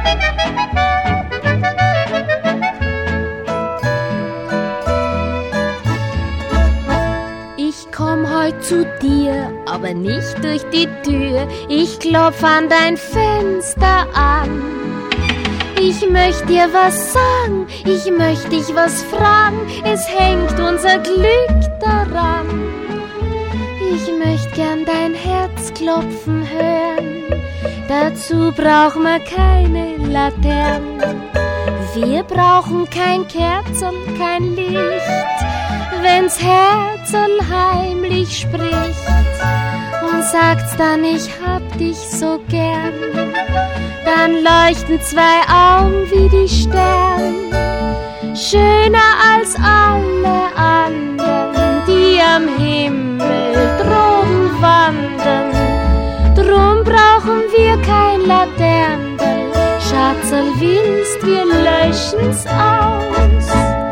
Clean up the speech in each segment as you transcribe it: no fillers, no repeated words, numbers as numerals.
Ich komm heut zu dir, aber nicht durch die Tür. Ich klopf an dein Fenster an. Ich möcht dir was sagen, ich möcht dich was fragen. Es hängt unser Glück daran. Ich möcht gern dein Herz klopfen hören. Dazu brauchen wir keine Laternen. Wir brauchen kein Kerzen, kein Licht. Wenn's Herzl heimlich spricht und sagt's dann, ich hab dich so gern, dann leuchten zwei Augen wie die Sterne, schöner als alle anderen, die am Himmel droben wandern. Drum brauchen wir kein Laternenl, Schatzl, willst, wir löschen's aus.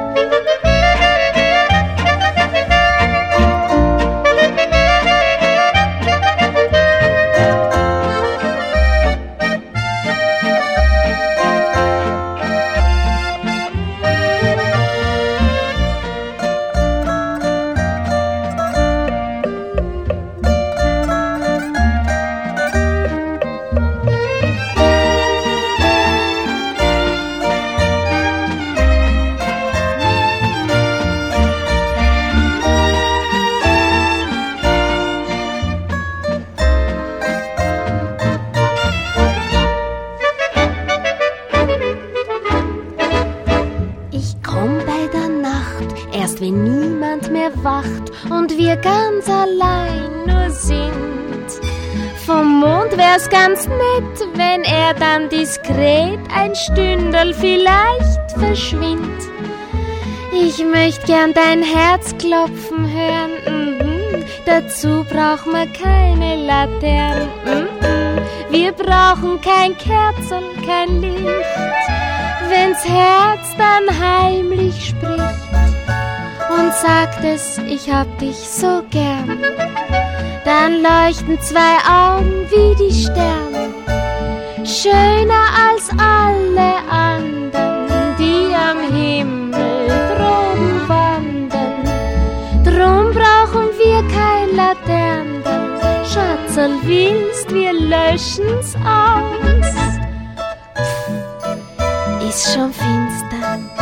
Wenn niemand mehr wacht und wir ganz allein nur sind. Vom Mond wär's ganz nett, wenn er dann diskret ein Stündel vielleicht verschwindt. Ich möcht gern dein Herz klopfen hören, dazu brauchen wir keine Laternen. Wir brauchen kein Kerzen, kein Licht. Wenn's Herz dann heimlich spricht und sagt es, ich hab dich so gern, dann leuchten zwei Augen wie die Sterne, schöner als alle anderen, die am Himmel droben wandern. Drum brauchen wir kein Laternenl, Schatzl, willst, wir löschen's aus. Ist schon finster,